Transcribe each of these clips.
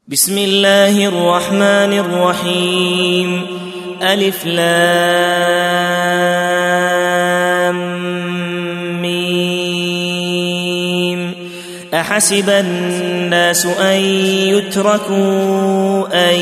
بسم الله الرحمن الرحيم. ألف لام ميم. أحسب الناس أن يتركوا أن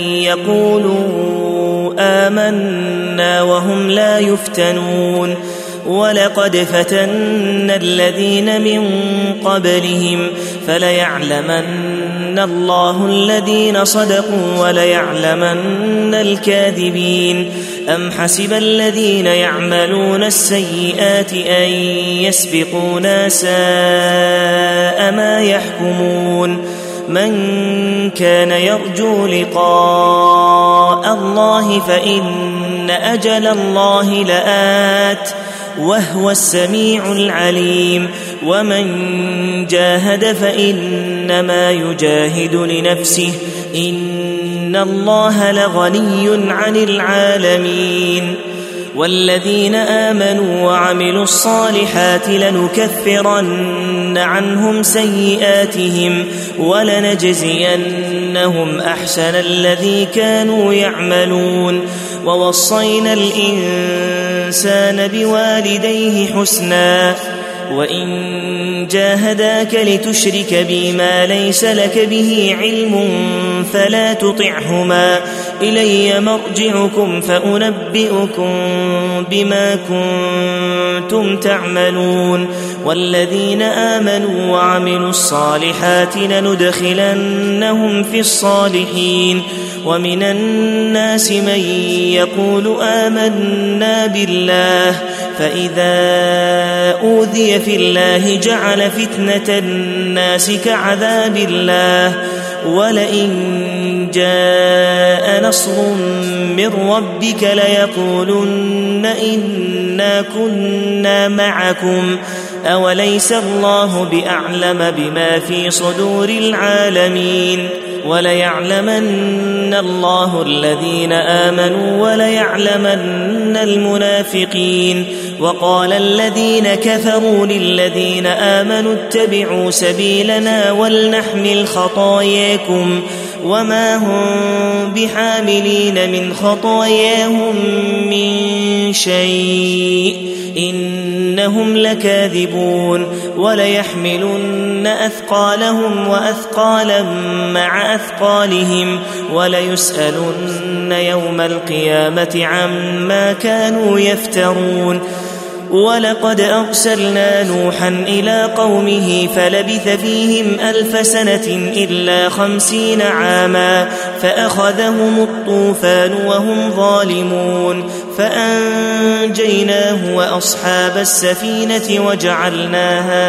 يقولوا آمنا وهم لا يفتنون ولقد فتنا الذين من قبلهم فليعلمن الله الذين صدقوا وليعلمن الكاذبين. أم حسب الذين يعملون السيئات أن يسبقونا ساء ما يحكمون. من كان يرجو لقاء الله فإن أجل الله لآت وهو السميع العليم. ومن جاهد فإنما يجاهد لنفسه إن الله لغني عن العالمين. والذين آمنوا وعملوا الصالحات لنكفرن عنهم سيئاتهم ولنجزينهم أحسن الذي كانوا يعملون. ووصينا الإنسان بوالديه حسنا وإن جاهداك لتشرك بي ما ليس لك به علم فلا تطعهما إلي مرجعكم فأنبئكم بما كنتم تعملون. والذين آمنوا وعملوا الصالحات لندخلنهم في الصالحين. ومن الناس من يقول آمنا بالله فإذا أوذي في الله جعل فتنة الناس كعذاب الله ولئن جاء نصر من ربك ليقولن إنا كنا معكم أوليس الله بأعلم بما في صدور العالمين. وليعلمن الله الذين آمنوا وليعلمن المنافقين. وقال الذين كفروا للذين آمنوا اتبعوا سبيلنا ولنحمل خطاياكم وما هم بحاملين من خطاياهم من شيء إنهم لكاذبون. وليحملن أثقالهم وأثقالا مع أثقالهم وليسألن يوم القيامة عما كانوا يفترون. ولقد أرسلنا نوحا إلى قومه فلبث فيهم 1000 سنة إلا 50 عاما فأخذهم الطوفان وهم ظالمون فأنجيناه وأصحاب السفينة وجعلناها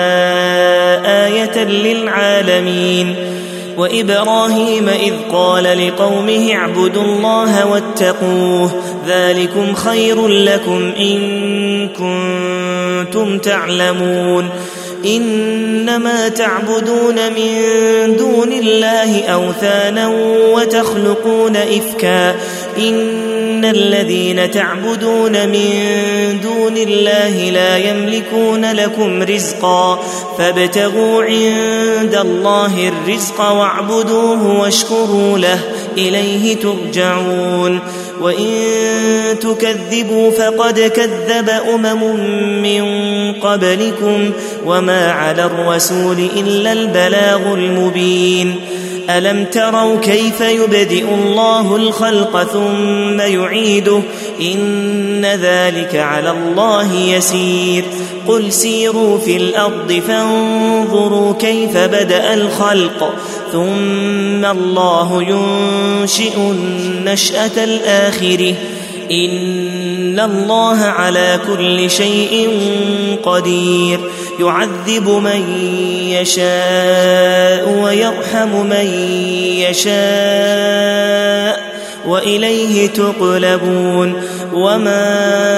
آية للعالمين. وإبراهيم إذ قال لقومه اعبدوا الله واتقوه ذلكم خير لكم إن كنتم تعلمون. إنما تعبدون من دون الله أوثانا وتخلقون إفكا إن الذين تعبدون من دون الله لا يملكون لكم رزقا فابتغوا عند الله الرزق واعبدوه واشكروا له إليه ترجعون. وإن تكذبوا فقد كذب من قبلكم وما على الرسول إلا البلاغ المبين. ألم تروا كيف يبدئ الله الخلق ثم يعيده إن ذلك على الله يسير. قل سيروا في الأرض فانظروا كيف بدأ الخلق ثم الله ينشئ النشأة الآخرة إن الله على كل شيء قدير. يعذب من يشاء ويرحم من يشاء وإليه تقلبون. وما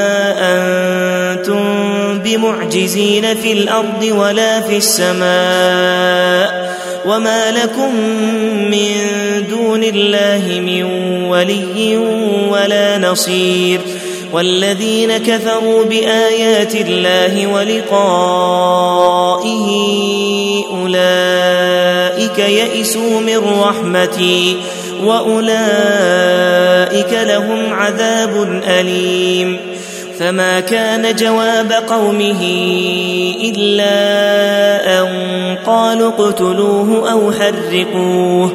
أنتم بمعجزين في الأرض ولا في السماء وما لكم من دون الله من ولي ولا نصير. والذين كفروا بآيات الله ولقائه أولئك يئسوا من رحمتي وأولئك لهم عذاب أليم. فما كان جواب قومه إلا أن قالوا اقتلوه أو حرقوه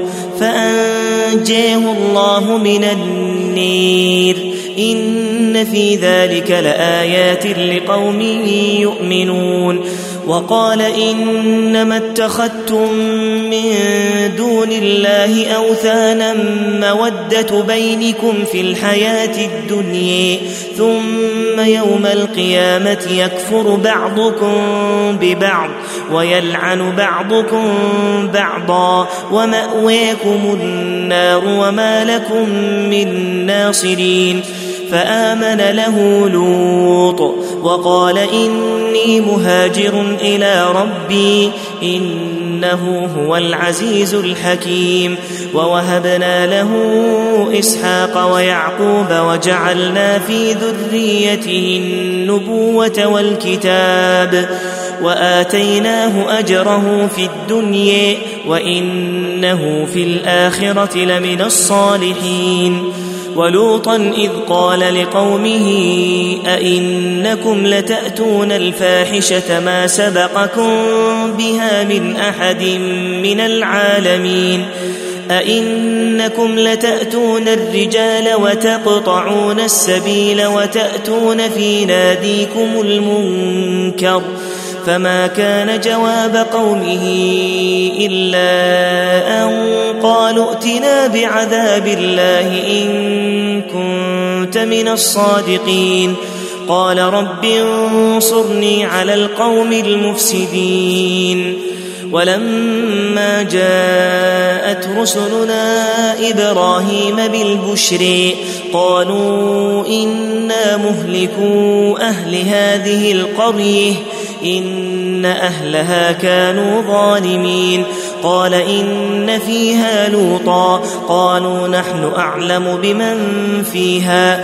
فأنجاه الله من النير. إن في ذلك لآيات لقوم يؤمنون. وقال إنما اتخذتم من دون الله أوثانا مودة بينكم في الحياة الدنيا ثم يوم القيامة يكفر بعضكم ببعض ويلعن بعضكم بعضا ومأواكم النار وما لكم من ناصرين. فآمن له لوط وقال إني مهاجر إلى ربي إنه هو العزيز الحكيم. ووهبنا له إسحاق ويعقوب وجعلنا في ذريته النبوة والكتاب وآتيناه أجره في الدنيا وإنه في الآخرة لمن الصالحين. ولوطا إذ قال لقومه أئنكم لتأتون الفاحشة ما سبقكم بها من أحد من العالمين أئنكم لتأتون الرجال وتقطعون السبيل وتأتون في ناديكم المنكر. فما كان جواب قومه إلا أن قالوا ائتنا بعذاب الله إن كنت من الصادقين. قال رب انصرني على القوم المفسدين. ولما جاءت رسلنا إبراهيم بالبشر قالوا إنا مهلكو أهل هذه القرية إن أهلها كانوا ظالمين. قال إن فيها لوطا قالوا نحن أعلم بمن فيها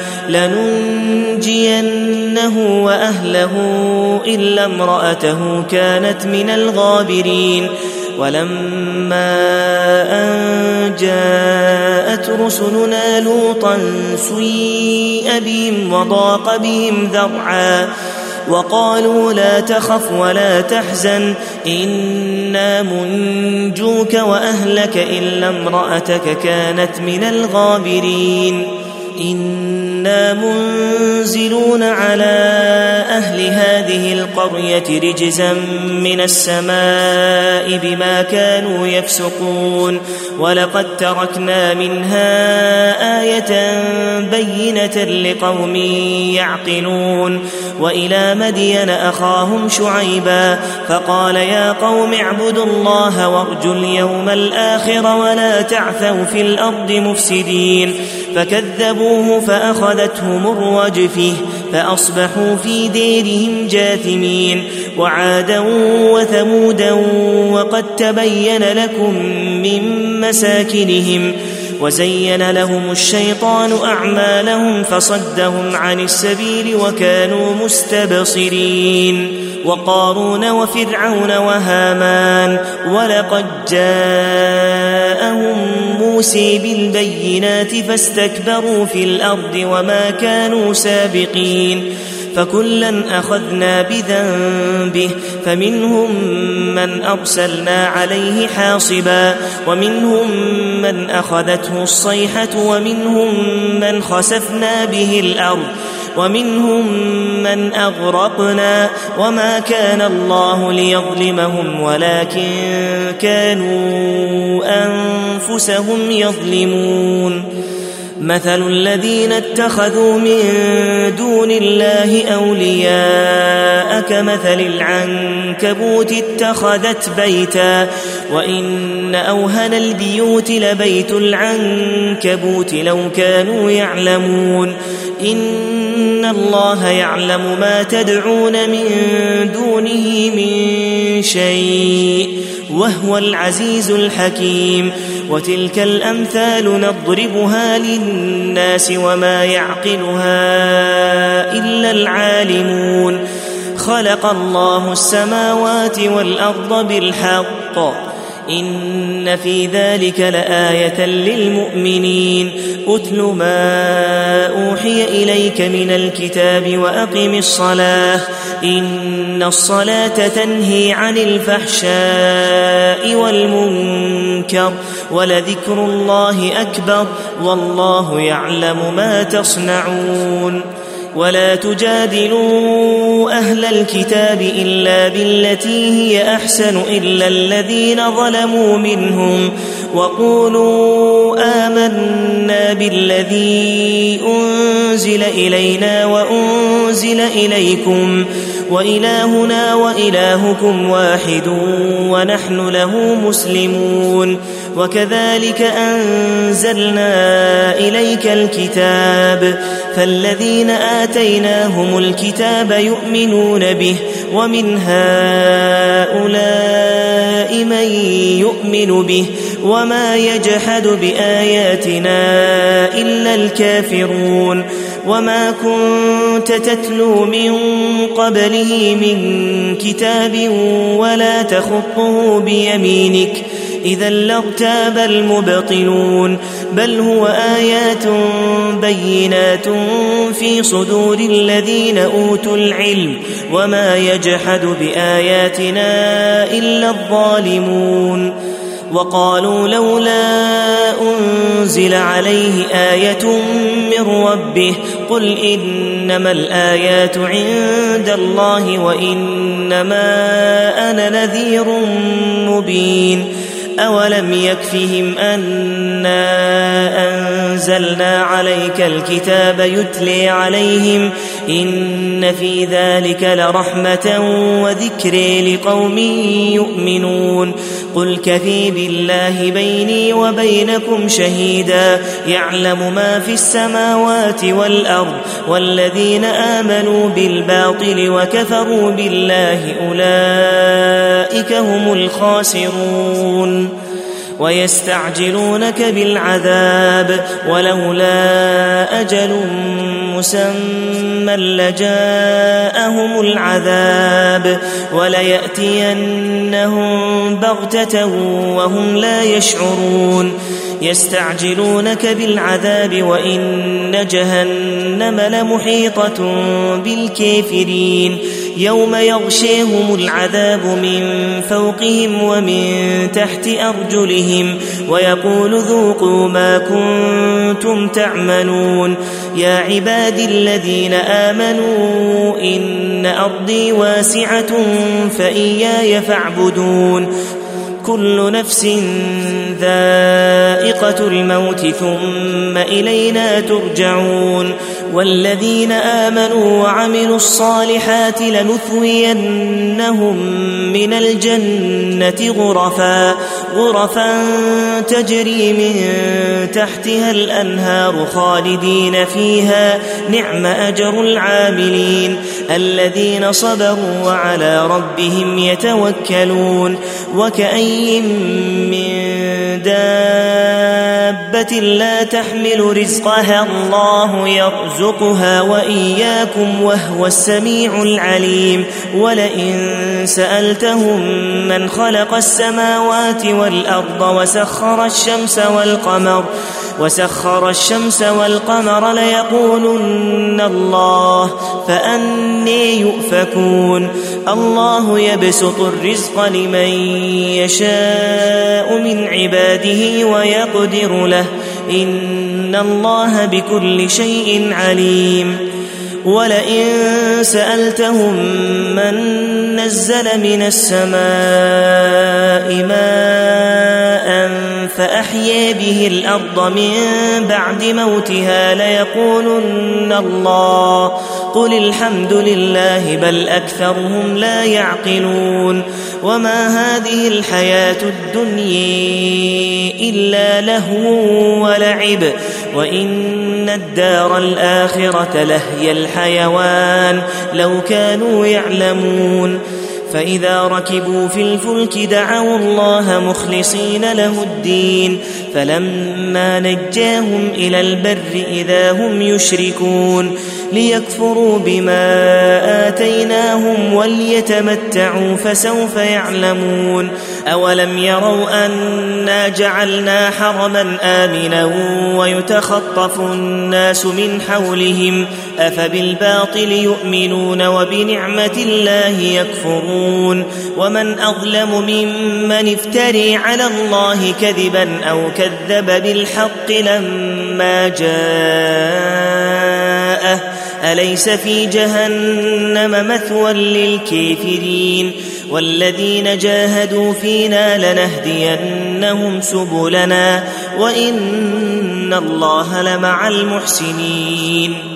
لننجينه وأهله إلا امرأته كانت من الغابرين. ولما أن جاءت رسلنا لوطا سيء بهم وضاق بهم ذرعا وقالوا لا تخف ولا تحزن إنا منجوك وأهلك إلا امرأتك كانت من الغابرين. إنا منزلون على أهل هذه القرية رجزا من السماء بما كانوا يفسقون. ولقد تركنا منها آية بينة لقوم يعقلون. وإلى مدين أخاهم شعيبا فقال يا قوم اعبدوا الله وارجوا اليوم الآخر ولا تعثوا في الأرض مفسدين. فكذبوه فأخذتهم الرجفة فأصبحوا في ديرهم جاثمين. وعادا وثمودا وقد تبين لكم من مساكنهم وزين لهم الشيطان أعمالهم فصدهم عن السبيل وكانوا مستبصرين. وقارون وفرعون وهامان ولقد جاءهم موسى بالبينات فاستكبروا في الأرض وما كانوا سابقين. فكلا أخذنا بذنبه فمنهم من أرسلنا عليه حاصبا ومنهم من أخذته الصيحة ومنهم من خسفنا به الأرض ومنهم من أغرقنا وما كان الله ليظلمهم ولكن كانوا أنفسهم يظلمون. مثل الذين اتخذوا من دون الله أولياء كمثل العنكبوت اتخذت بيتا وإن أوهن البيوت لبيت العنكبوت لو كانوا يعلمون. إن إن الله يعلم ما تدعون من دونه من شيء وهو العزيز الحكيم. وتلك الأمثال نضربها للناس وما يعقلها إلا العالمون. خلق الله السماوات والأرض بالحق إن في ذلك لآية للمؤمنين. أتل ما أوحي إليك من الكتاب وأقم الصلاة إن الصلاة تنهي عن الفحشاء والمنكر ولذكر الله أكبر والله يعلم ما تصنعون. ولا تجادلوا أهل الكتاب إلا بالتي هي أحسن إلا الذين ظلموا منهم وقولوا آمنا بالذي أنزل إلينا وأنزل إليكم وإلهنا وإلهكم واحد ونحن له مسلمون. وكذلك أنزلنا إليك الكتاب فالذين آتيناهم الكتاب يؤمنون به ومن هؤلاء من يؤمن به وما يجحد بآياتنا إلا الكافرون. وما كنت تتلو من قبله من كتاب ولا تخطه بيمينك إذا لارتاب المبطلون بل هو آيات بينات في صدور الذين أوتوا العلم وما يجحد بآياتنا إلا الظالمون. وقالوا لولا أنزل عليه آية من ربه قل إنما الآيات عند الله وإنما أنا نذير مبين. أولم يكفهم أنا أنزلنا عليك الكتاب يتلي عليهم إن في ذلك لرحمة وذكر لقوم يؤمنون. قل كفى بالله بيني وبينكم شهيدا يعلم ما في السماوات والأرض والذين آمنوا بالباطل وكفروا بالله أولئك هم الخاسرون. ويستعجلونك بالعذاب ولولا أجل مسمى لجاءهم العذاب وليأتينهم بغتة وهم لا يشعرون. يستعجلونك بالعذاب وإن جهنم لمحيطة بالكافرين يوم يغشيهم العذاب من فوقهم ومن تحت أرجلهم ويقول ذوقوا ما كنتم تعملون. يا عبادي الذين آمنوا إن أرضي واسعة فإياي فاعبدون. كل نفس ذائقة الموت ثم إلينا ترجعون. والذين آمنوا وعملوا الصالحات لنثوينهم من الجنة غرفا تجري من تحتها الأنهار خالدين فيها نعم أجر العاملين الذين صبروا وعلى ربهم يتوكلون. وكأي من دابة لا تحمل رزقها الله يرزقها وإياكم وهو السميع العليم. ولئن سألتهم من خلق السماوات والأرض وسخر الشمس والقمر ليقولن الله فأني يؤفكون. الله يبسط الرزق لمن يشاء من عباده ويقدر له إن الله بكل شيء عليم. ولئن سألتهم من نزل من السماء ماء فأحيا به الأرض من بعد موتها ليقولن الله قل الحمد لله بل أكثرهم لا يعقلون. وما هذه الحياة الدنيا إلا لهو ولعب وإن الدار الآخرة لهي الحيوان لو كانوا يعلمون فإذا ركبوا في الفلك دعوا الله مخلصين له الدين فلما نجاهم إلى البر إذا هم يشركون ليكفروا بما آتيناهم وليتمتعوا فسوف يعلمون أولم يروا أنا جعلنا حرما آمنا ويتخطف الناس من حولهم أفبالباطل يؤمنون وبنعمة الله يكفرون ومن أظلم ممن افتري على الله كذبا أو كذب بالحق لما جاءه أليس في جهنم مثوى للكافرين والذين جاهدوا فينا لنهدينهم سبلنا وإن الله لمع المحسنين